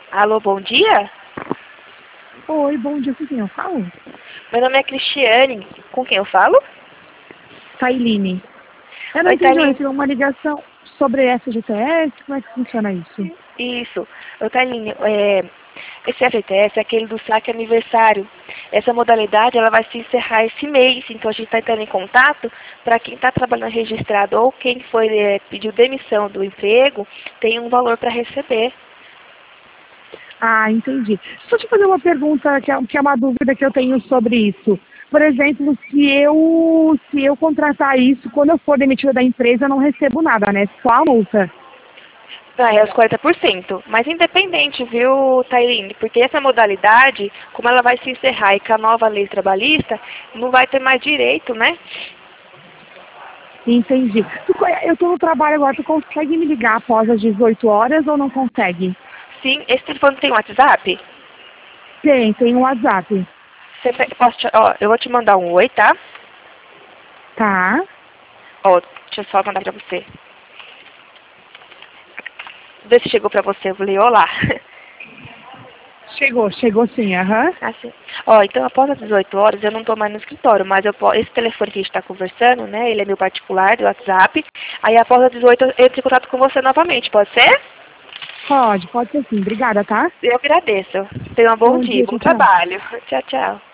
Alô, bom dia? Oi, bom dia, com quem eu falo? Meu nome é Cristiane. Com quem eu falo? Tailine. Eu não Oi, entendi, eu Thaline. recebi uma ligação sobre FGTS, como é que funciona isso? Isso. Oi, Thaline. Esse FGTS é aquele do saque aniversário. Essa modalidade ela vai se encerrar esse mês, então a gente está entrando em contato para quem está trabalhando registrado ou quem foi pediu demissão do emprego, tem um valor para receber. Ah, entendi. Deixa eu te fazer uma pergunta que é uma dúvida que eu tenho sobre isso. Por exemplo, se eu contratar isso, quando eu for demitida da empresa, eu não recebo nada, né? Só a multa. Ah, é os 40%. Mas independente, viu, Tailine? Porque essa modalidade, como ela vai se encerrar e com a nova lei trabalhista, não vai ter mais direito, né? Entendi. Eu estou no trabalho agora, tu consegue me ligar após as 18 horas ou não consegue? Sim, esse telefone tem WhatsApp? Tem um WhatsApp. Eu vou te mandar um oi, tá? Tá? Ó, deixa eu só mandar pra você. Vê se chegou pra você. Eu falei, olá. Chegou sim, aham. Assim. Ó, então após as 18 horas eu não tô mais no escritório, mas esse telefone que a gente tá conversando, né? Ele é meu particular, do WhatsApp. Aí após as 18 eu entro em contato com você novamente, pode ser? Pode ser sim. Obrigada, tá? Eu agradeço. Tenha um bom Bom dia, dia, bom tchau, tchau. trabalho. Tchau, tchau.